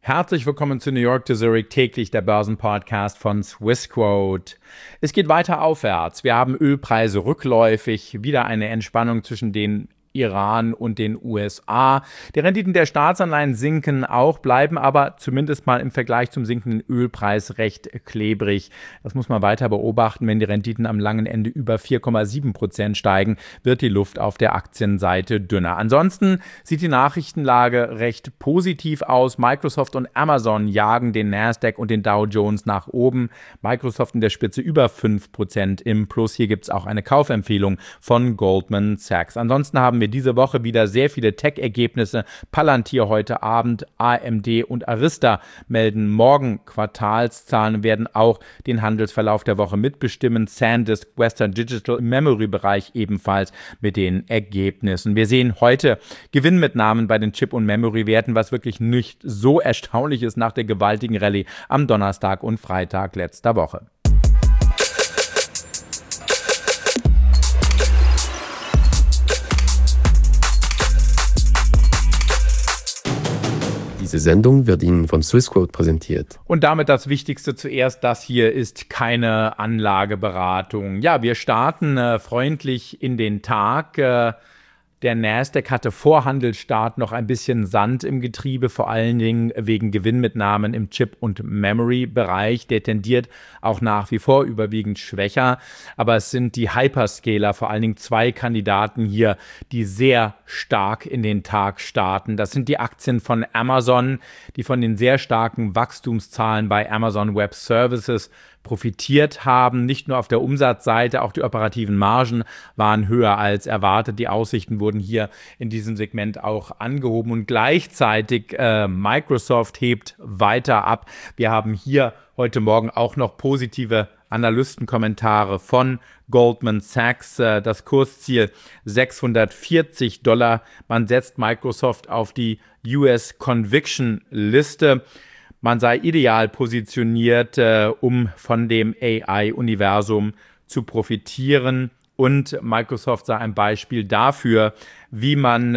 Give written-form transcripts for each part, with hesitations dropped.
Herzlich willkommen zu New York to Zurich, täglich der Börsenpodcast von Swissquote. Es geht weiter aufwärts. Wir haben Ölpreise rückläufig, wieder eine Entspannung zwischen den Iran und den USA. Die Renditen der Staatsanleihen sinken auch, bleiben aber zumindest mal im Vergleich zum sinkenden Ölpreis recht klebrig. Das muss man weiter beobachten. Wenn die Renditen am langen Ende über 4,7% steigen, wird die Luft auf der Aktienseite dünner. Ansonsten sieht die Nachrichtenlage recht positiv aus. Microsoft und Amazon jagen den Nasdaq und den Dow Jones nach oben. Microsoft in der Spitze über 5% im Plus. Hier gibt es auch eine Kaufempfehlung von Goldman Sachs. Ansonsten haben wir diese Woche wieder sehr viele Tech-Ergebnisse. Palantir heute Abend, AMD und Arista melden morgen Quartalszahlen und werden auch den Handelsverlauf der Woche mitbestimmen. SanDisk, Western Digital im Memory-Bereich ebenfalls mit den Ergebnissen. Wir sehen heute Gewinnmitnahmen bei den Chip- und Memory-Werten, was wirklich nicht so erstaunlich ist nach der gewaltigen Rallye am Donnerstag und Freitag letzter Woche. Diese Sendung wird Ihnen von Swissquote präsentiert. Und damit das Wichtigste zuerst, das hier ist keine Anlageberatung. Ja, wir starten freundlich in den Tag. Der Nasdaq hatte vor Handelsstart noch ein bisschen Sand im Getriebe, vor allen Dingen wegen Gewinnmitnahmen im Chip- und Memory-Bereich. Der tendiert auch nach wie vor überwiegend schwächer. Aber es sind die Hyperscaler, vor allen Dingen zwei Kandidaten hier, die sehr stark in den Tag starten. Das sind die Aktien von Amazon, die von den sehr starken Wachstumszahlen bei Amazon Web Services profitiert haben. Nicht nur auf der Umsatzseite, auch die operativen Margen waren höher als erwartet. Die Aussichten wurden hier in diesem Segment auch angehoben und gleichzeitig Microsoft hebt weiter ab. Wir haben hier heute Morgen auch noch positive Analystenkommentare von Goldman Sachs. Das Kursziel $640. Man setzt Microsoft auf die US Conviction Liste. Man sei ideal positioniert, um von dem AI-Universum zu profitieren. Und Microsoft sei ein Beispiel dafür, wie man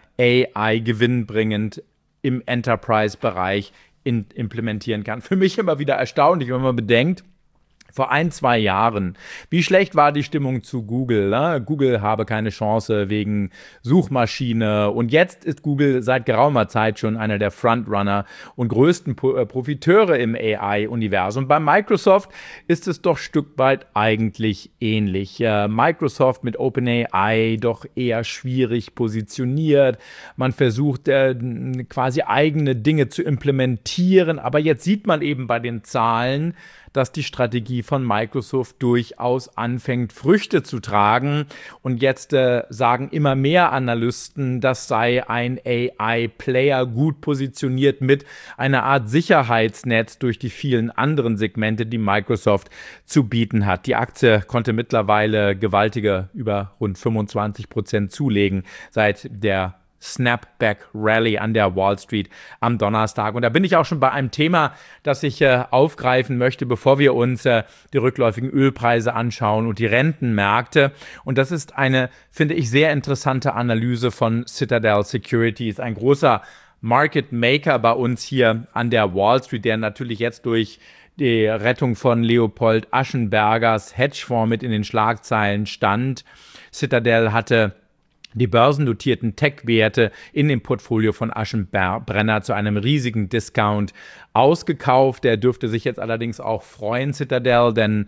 AI gewinnbringend im Enterprise-Bereich implementieren kann. Für mich immer wieder erstaunlich, wenn man bedenkt, vor 1-2 Jahren, wie schlecht war die Stimmung zu Google? Ne? Google habe keine Chance wegen Suchmaschine. Und jetzt ist Google seit geraumer Zeit schon einer der Frontrunner und größten Profiteure im AI-Universum. Bei Microsoft ist es doch ein Stück weit eigentlich ähnlich. Microsoft mit OpenAI doch eher schwierig positioniert. Man versucht quasi eigene Dinge zu implementieren. Aber jetzt sieht man eben bei den Zahlen, dass die Strategie von Microsoft durchaus anfängt, Früchte zu tragen. Und jetzt sagen immer mehr Analysten, das sei ein AI-Player gut positioniert mit einer Art Sicherheitsnetz durch die vielen anderen Segmente, die Microsoft zu bieten hat. Die Aktie konnte mittlerweile gewaltige über rund 25% zulegen seit der Snapback Rally an der Wall Street am Donnerstag. Und da bin ich auch schon bei einem Thema, das ich aufgreifen möchte, bevor wir uns die rückläufigen Ölpreise anschauen und die Rentenmärkte. Und das ist eine, finde ich, sehr interessante Analyse von Citadel Securities, ein großer Market Maker bei uns hier an der Wall Street, der natürlich jetzt durch die Rettung von Leopold Aschenbergers Hedgefonds mit in den Schlagzeilen stand. Citadel hatte die börsennotierten Tech-Werte in dem Portfolio von Aschenbrenner zu einem riesigen Discount ausgekauft. Der dürfte sich jetzt allerdings auch freuen, Citadel, denn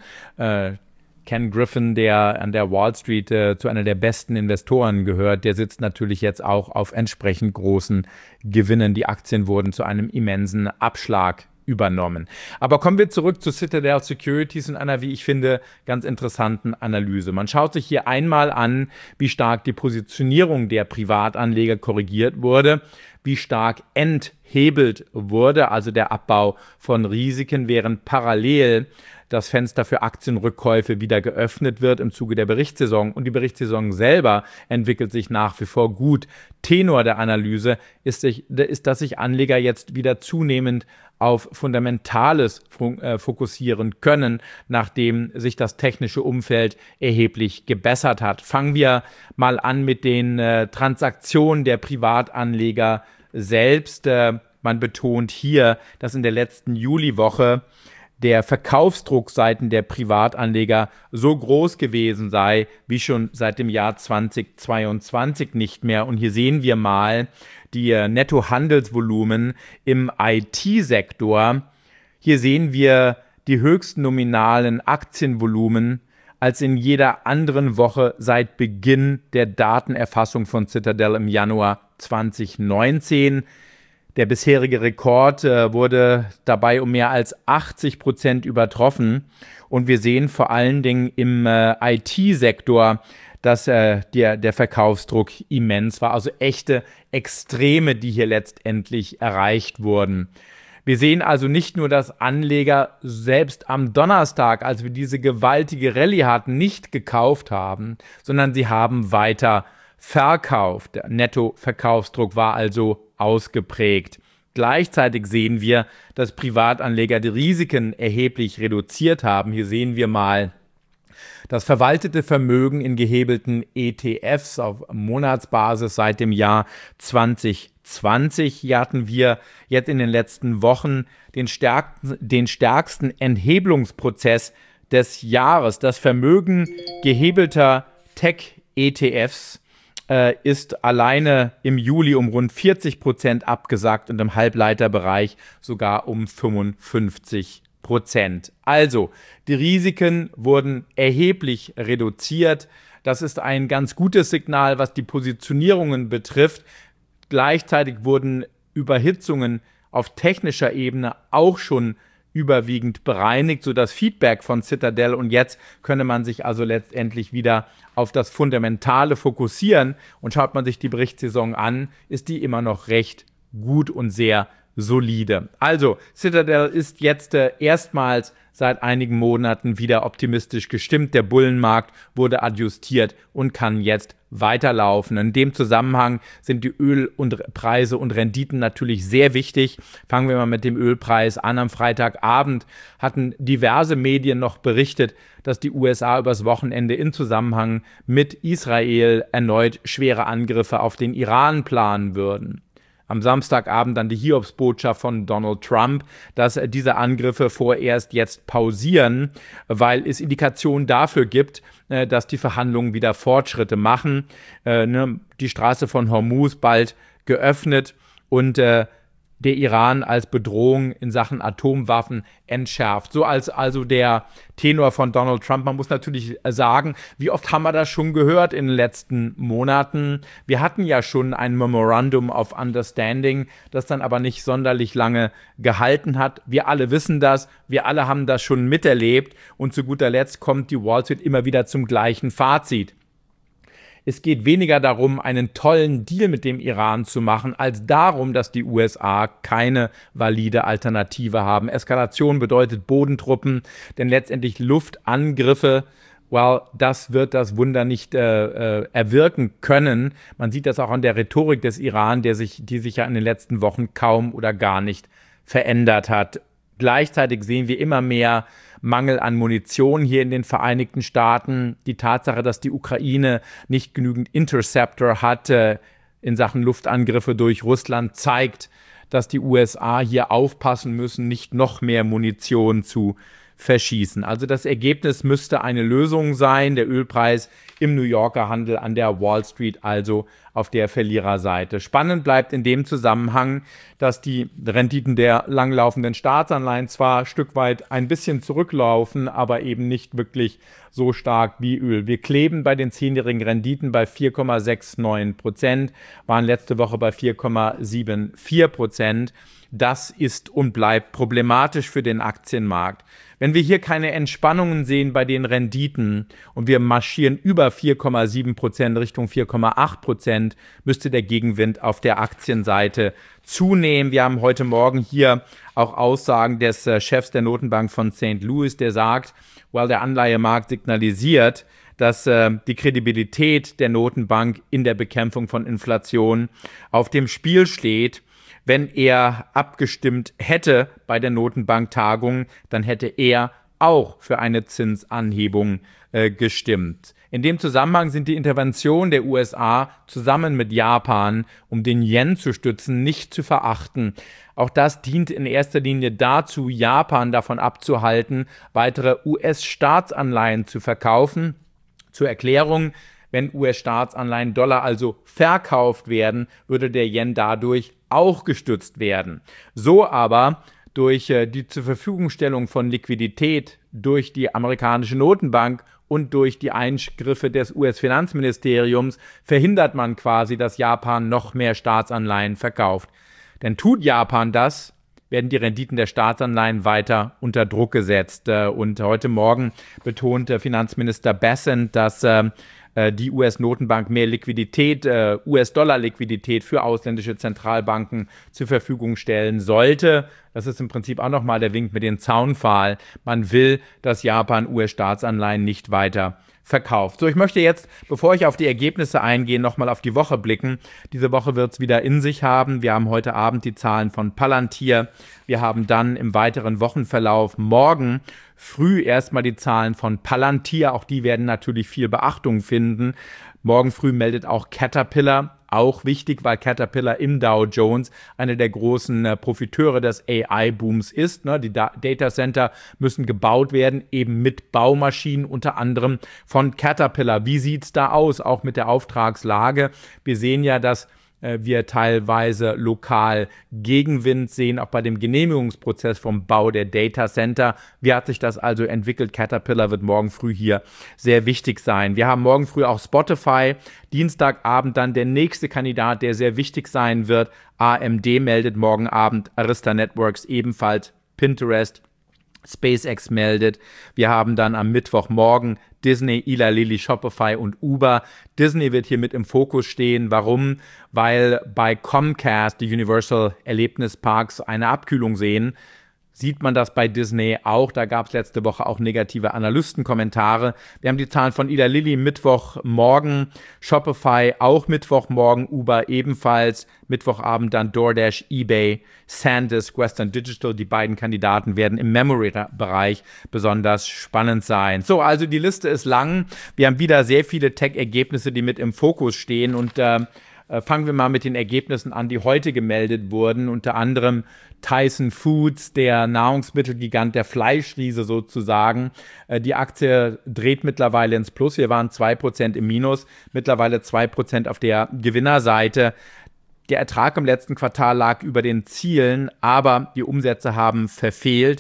Ken Griffin, der an der Wall Street zu einer der besten Investoren gehört, der sitzt natürlich jetzt auch auf entsprechend großen Gewinnen. Die Aktien wurden zu einem immensen Abschlag übernommen. Aber kommen wir zurück zu Citadel Securities in einer, wie ich finde, ganz interessanten Analyse. Man schaut sich hier einmal an, wie stark die Positionierung der Privatanleger korrigiert wurde, wie stark enthebelt wurde, also der Abbau von Risiken, während parallel das Fenster für Aktienrückkäufe wieder geöffnet wird im Zuge der Berichtssaison. Und die Berichtssaison selber entwickelt sich nach wie vor gut. Tenor der Analyse ist, dass sich Anleger jetzt wieder zunehmend auf Fundamentales fokussieren können, nachdem sich das technische Umfeld erheblich gebessert hat. Fangen wir mal an mit den Transaktionen der Privatanleger selbst. Man betont hier, dass in der letzten Juliwoche der Verkaufsdruck seitens der Privatanleger so groß gewesen sei, wie schon seit dem Jahr 2022 nicht mehr. Und hier sehen wir mal die Nettohandelsvolumen im IT-Sektor. Hier sehen wir die höchsten nominalen Aktienvolumen als in jeder anderen Woche seit Beginn der Datenerfassung von Citadel im Januar 2019. Der bisherige Rekord wurde dabei um mehr als 80% übertroffen. Und wir sehen vor allen Dingen im IT-Sektor, dass der Verkaufsdruck immens war. Also echte Extreme, die hier letztendlich erreicht wurden. Wir sehen also nicht nur, dass Anleger selbst am Donnerstag, als wir diese gewaltige Rallye hatten, nicht gekauft haben, sondern sie haben weiter verkauft. Der Nettoverkaufsdruck war also ausgeprägt. Gleichzeitig sehen wir, dass Privatanleger die Risiken erheblich reduziert haben. Hier sehen wir mal das verwaltete Vermögen in gehebelten ETFs auf Monatsbasis seit dem Jahr 2020. Hier hatten wir jetzt in den letzten Wochen den stärksten Enthebelungsprozess des Jahres. Das Vermögen gehebelter Tech-ETFs ist alleine im Juli um rund 40% abgesackt und im Halbleiterbereich sogar um 55%. Also, die Risiken wurden erheblich reduziert. Das ist ein ganz gutes Signal, was die Positionierungen betrifft. Gleichzeitig wurden Überhitzungen auf technischer Ebene auch schon überwiegend bereinigt, so das Feedback von Citadel, und jetzt könne man sich also letztendlich wieder auf das Fundamentale fokussieren, und schaut man sich die Berichtssaison an, ist die immer noch recht gut und sehr solide. Also Citadel ist jetzt erstmals seit einigen Monaten wieder optimistisch gestimmt. Der Bullenmarkt wurde adjustiert und kann jetzt weiterlaufen. In dem Zusammenhang sind die Ölpreise und Renditen natürlich sehr wichtig. Fangen wir mal mit dem Ölpreis an. Am Freitagabend hatten diverse Medien noch berichtet, dass die USA übers Wochenende in Zusammenhang mit Israel erneut schwere Angriffe auf den Iran planen würden. Am Samstagabend dann die Hiobsbotschaft von Donald Trump, dass diese Angriffe vorerst jetzt pausieren, weil es Indikationen dafür gibt, dass die Verhandlungen wieder Fortschritte machen. Die Straße von Hormuz bald geöffnet und der Iran als Bedrohung in Sachen Atomwaffen entschärft. So als also der Tenor von Donald Trump. Man muss natürlich sagen, wie oft haben wir das schon gehört in den letzten Monaten? Wir hatten ja schon ein Memorandum of Understanding, das dann aber nicht sonderlich lange gehalten hat. Wir alle wissen das, wir alle haben das schon miterlebt, und zu guter Letzt kommt die Wall Street immer wieder zum gleichen Fazit. Es geht weniger darum, einen tollen Deal mit dem Iran zu machen, als darum, dass die USA keine valide Alternative haben. Eskalation bedeutet Bodentruppen, denn letztendlich Luftangriffe, das wird das Wunder nicht erwirken können. Man sieht das auch an der Rhetorik des Iran, die sich ja in den letzten Wochen kaum oder gar nicht verändert hat. Gleichzeitig sehen wir immer mehr Mangel an Munition hier in den Vereinigten Staaten. Die Tatsache, dass die Ukraine nicht genügend Interceptor hat in Sachen Luftangriffe durch Russland, zeigt, dass die USA hier aufpassen müssen, nicht noch mehr Munition zu verschießen. Also das Ergebnis müsste eine Lösung sein, der Ölpreis im New Yorker Handel an der Wall Street, also auf der Verliererseite. Spannend bleibt in dem Zusammenhang, dass die Renditen der langlaufenden Staatsanleihen zwar ein Stück weit ein bisschen zurücklaufen, aber eben nicht wirklich so stark wie Öl. Wir kleben bei den 10-jährigen Renditen bei 4,69%, waren letzte Woche bei 4,74%. Das ist und bleibt problematisch für den Aktienmarkt. Wenn wir hier keine Entspannungen sehen bei den Renditen und wir marschieren über 4,7% Richtung 4,8%, müsste der Gegenwind auf der Aktienseite zunehmen. Wir haben heute Morgen hier auch Aussagen des Chefs der Notenbank von St. Louis, der sagt, der Anleihemarkt signalisiert, dass die Kredibilität der Notenbank in der Bekämpfung von Inflation auf dem Spiel steht. Wenn er abgestimmt hätte bei der Notenbanktagung, dann hätte er auch für eine Zinsanhebung gestimmt. In dem Zusammenhang sind die Interventionen der USA zusammen mit Japan, um den Yen zu stützen, nicht zu verachten. Auch das dient in erster Linie dazu, Japan davon abzuhalten, weitere US-Staatsanleihen zu verkaufen. Zur Erklärung: Wenn US-Staatsanleihen Dollar also verkauft werden, würde der Yen dadurch auch gestützt werden. So aber durch die zur Verfügungstellung von Liquidität durch die amerikanische Notenbank und durch die Eingriffe des US-Finanzministeriums verhindert man quasi, dass Japan noch mehr Staatsanleihen verkauft. Denn tut Japan das, werden die Renditen der Staatsanleihen weiter unter Druck gesetzt. Und heute Morgen betonte Finanzminister Bessent, dass die US-Notenbank mehr Liquidität, US-Dollar-Liquidität für ausländische Zentralbanken zur Verfügung stellen sollte. Das ist im Prinzip auch nochmal der Wink mit dem Zaunpfahl. Man will, dass Japan US-Staatsanleihen nicht weiter verkauft. So, ich möchte jetzt, bevor ich auf die Ergebnisse eingehe, nochmal auf die Woche blicken. Diese Woche wird es wieder in sich haben. Wir haben heute Abend die Zahlen von Palantir. Wir haben dann im weiteren Wochenverlauf morgen früh erstmal die Zahlen von Palantir. Auch die werden natürlich viel Beachtung finden. Morgen früh meldet auch Caterpillar. Auch wichtig, weil Caterpillar im Dow Jones einer der großen Profiteure des AI-Booms ist. Die Data Center müssen gebaut werden, eben mit Baumaschinen, unter anderem von Caterpillar. Wie sieht es da aus, auch mit der Auftragslage? Wir sehen ja, dass wir teilweise lokal Gegenwind sehen, auch bei dem Genehmigungsprozess vom Bau der Data Center. Wie hat sich das also entwickelt? Caterpillar wird morgen früh hier sehr wichtig sein. Wir haben morgen früh auch Spotify. Dienstagabend dann der nächste Kandidat, der sehr wichtig sein wird. AMD meldet morgen Abend, Arista Networks ebenfalls, Pinterest, SpaceX meldet. Wir haben dann am Mittwochmorgen Disney, Eli Lilly, Shopify und Uber. Disney wird hier mit im Fokus stehen. Warum? Weil bei Comcast die Universal Erlebnisparks eine Abkühlung sehen. Sieht man das bei Disney auch. Da gab es letzte Woche auch negative Analystenkommentare. Wir haben die Zahlen von Eli Lilly Mittwochmorgen, Shopify auch Mittwochmorgen, Uber ebenfalls, Mittwochabend dann DoorDash, eBay, SanDisk, Western Digital. Die beiden Kandidaten werden im Memory-Bereich besonders spannend sein. So, also die Liste ist lang. Wir haben wieder sehr viele Tech-Ergebnisse, die mit im Fokus stehen, und fangen wir mal mit den Ergebnissen an, die heute gemeldet wurden. Unter anderem Tyson Foods, der Nahrungsmittelgigant, der Fleischriese sozusagen. Die Aktie dreht mittlerweile ins Plus. Wir waren 2% im Minus, mittlerweile 2% auf der Gewinnerseite. Der Ertrag im letzten Quartal lag über den Zielen, aber die Umsätze haben verfehlt.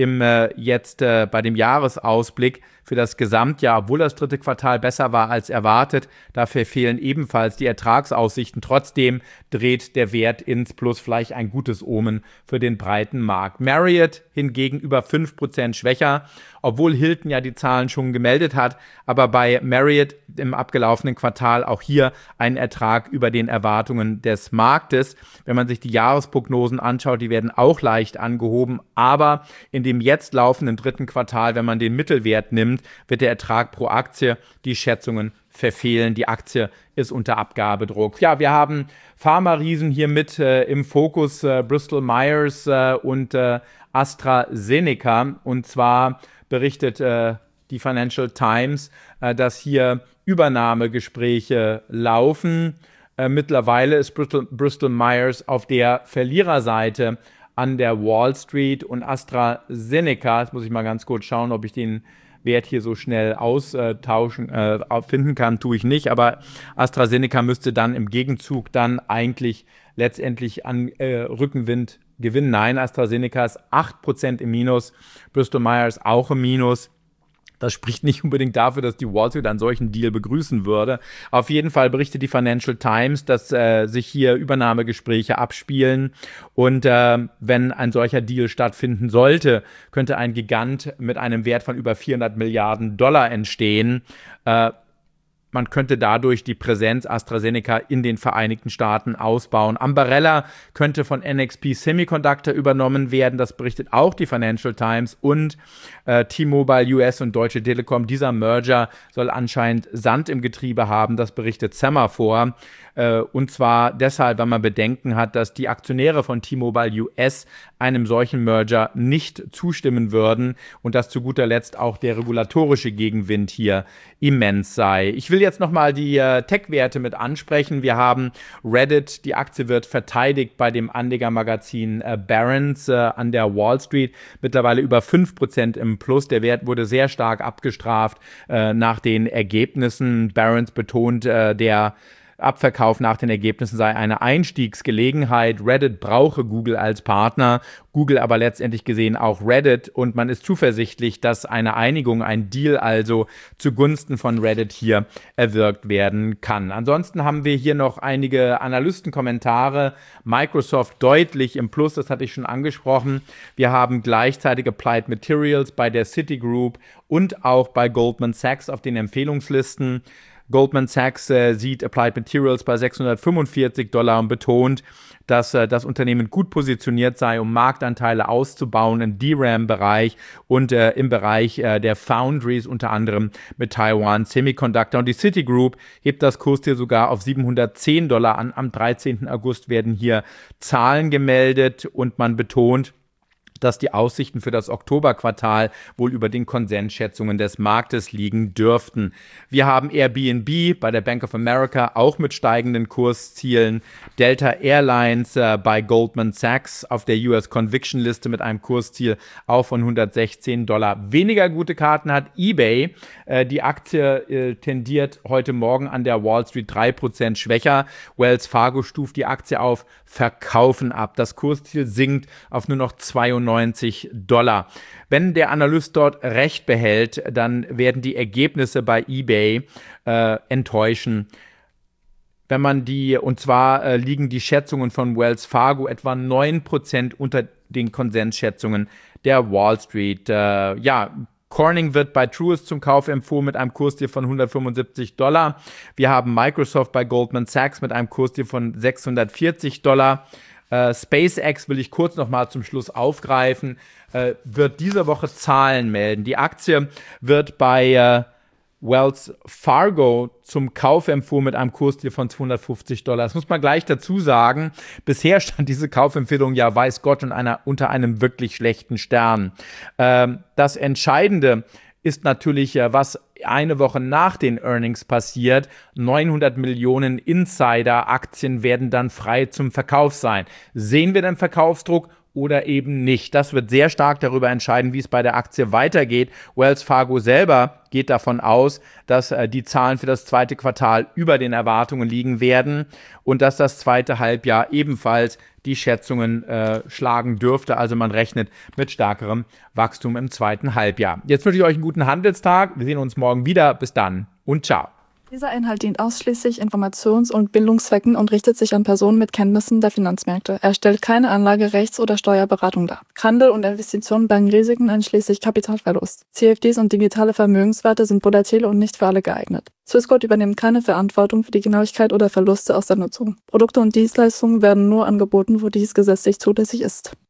Bei dem Jahresausblick für das Gesamtjahr, obwohl das dritte Quartal besser war als erwartet, da verfehlen ebenfalls die Ertragsaussichten. Trotzdem dreht der Wert ins Plus, vielleicht ein gutes Omen für den breiten Markt. Marriott hingegen über 5% schwächer, obwohl Hilton ja die Zahlen schon gemeldet hat, aber bei Marriott im abgelaufenen Quartal auch hier ein Ertrag über den Erwartungen des Marktes. Wenn man sich die Jahresprognosen anschaut, die werden auch leicht angehoben, aber in dem jetzt laufenden dritten Quartal, wenn man den Mittelwert nimmt, wird der Ertrag pro Aktie die Schätzungen verfehlen. Die Aktie ist unter Abgabedruck. Ja, wir haben Pharma-Riesen hier mit im Fokus, Bristol Myers und AstraZeneca. Und zwar berichtet die Financial Times, dass hier Übernahmegespräche laufen. Mittlerweile ist Bristol Myers auf der Verliererseite an der Wall Street, und AstraZeneca, jetzt muss ich mal ganz kurz schauen, ob ich den Wert hier so schnell finden kann, tue ich nicht, aber AstraZeneca müsste dann im Gegenzug dann eigentlich letztendlich an Rückenwind gewinnen. Nein, AstraZeneca ist 8% im Minus, Bristol Myers auch im Minus. Das spricht nicht unbedingt dafür, dass die Wall Street einen solchen Deal begrüßen würde. Auf jeden Fall berichtet die Financial Times, dass sich hier Übernahmegespräche abspielen. Und wenn ein solcher Deal stattfinden sollte, könnte ein Gigant mit einem Wert von über 400 Milliarden Dollar entstehen. Man könnte dadurch die Präsenz AstraZeneca in den Vereinigten Staaten ausbauen. Ambarella könnte von NXP Semiconductor übernommen werden. Das berichtet auch die Financial Times. Und T-Mobile US und Deutsche Telekom. Dieser Merger soll anscheinend Sand im Getriebe haben. Das berichtet Semaphore. Und zwar deshalb, weil man Bedenken hat, dass die Aktionäre von T-Mobile US einem solchen Merger nicht zustimmen würden und dass zu guter Letzt auch der regulatorische Gegenwind hier immens sei. Ich will jetzt nochmal die Tech-Werte mit ansprechen. Wir haben Reddit, die Aktie wird verteidigt bei dem Anlegermagazin Barron's an der Wall Street, mittlerweile über 5% im Plus. Der Wert wurde sehr stark abgestraft nach den Ergebnissen. Barron's betont, der Abverkauf nach den Ergebnissen sei eine Einstiegsgelegenheit. Reddit brauche Google als Partner, Google aber letztendlich gesehen auch Reddit, und man ist zuversichtlich, dass eine Einigung, ein Deal also zugunsten von Reddit hier erwirkt werden kann. Ansonsten haben wir hier noch einige Analystenkommentare. Microsoft deutlich im Plus, das hatte ich schon angesprochen. Wir haben gleichzeitig Applied Materials bei der Citigroup und auch bei Goldman Sachs auf den Empfehlungslisten. Goldman Sachs sieht Applied Materials bei $645 und betont, dass das Unternehmen gut positioniert sei, um Marktanteile auszubauen im DRAM-Bereich und im Bereich der Foundries, unter anderem mit Taiwan Semiconductor. Und die Citigroup hebt das Kursziel sogar auf $710 an. Am 13. August werden hier Zahlen gemeldet und man betont, dass die Aussichten für das Oktoberquartal wohl über den Konsensschätzungen des Marktes liegen dürften. Wir haben Airbnb bei der Bank of America auch mit steigenden Kurszielen. Delta Airlines bei Goldman Sachs auf der US Conviction Liste mit einem Kursziel auch von $116. Weniger gute Karten hat eBay. Die Aktie tendiert heute Morgen an der Wall Street 3% schwächer. Wells Fargo stuft die Aktie auf Verkaufen ab. Das Kursziel sinkt auf nur noch $92. Wenn der Analyst dort recht behält, dann werden die Ergebnisse bei eBay enttäuschen. Wenn man liegen die Schätzungen von Wells Fargo etwa 9% unter den Konsensschätzungen der Wall Street. Corning wird bei Truist zum Kauf empfohlen mit einem Kursziel von $175. Wir haben Microsoft bei Goldman Sachs mit einem Kursziel von $640. SpaceX will ich kurz noch mal zum Schluss aufgreifen, wird diese Woche Zahlen melden. Die Aktie wird bei Wells Fargo zum Kauf empfohlen mit einem Kursziel von $250. Das muss man gleich dazu sagen. Bisher stand diese Kaufempfehlung ja, weiß Gott, unter einem wirklich schlechten Stern. Das Entscheidende ist natürlich, was eine Woche nach den Earnings passiert. 900 Millionen Insider-Aktien werden dann frei zum Verkauf sein. Sehen wir den Verkaufsdruck oder eben nicht? Das wird sehr stark darüber entscheiden, wie es bei der Aktie weitergeht. Wells Fargo selber geht davon aus, dass die Zahlen für das zweite Quartal über den Erwartungen liegen werden und dass das zweite Halbjahr ebenfalls die Schätzungen schlagen dürfte. Also man rechnet mit stärkerem Wachstum im zweiten Halbjahr. Jetzt wünsche ich euch einen guten Handelstag. Wir sehen uns morgen wieder. Bis dann und ciao. Dieser Inhalt dient ausschließlich Informations- und Bildungszwecken und richtet sich an Personen mit Kenntnissen der Finanzmärkte. Er stellt keine Anlage-, Rechts- oder Steuerberatung dar. Handel und Investitionen bergen Risiken einschließlich Kapitalverlust. CFDs und digitale Vermögenswerte sind volatil und nicht für alle geeignet. Swissquote übernimmt keine Verantwortung für die Genauigkeit oder Verluste aus der Nutzung. Produkte und Dienstleistungen werden nur angeboten, wo dies gesetzlich zulässig ist.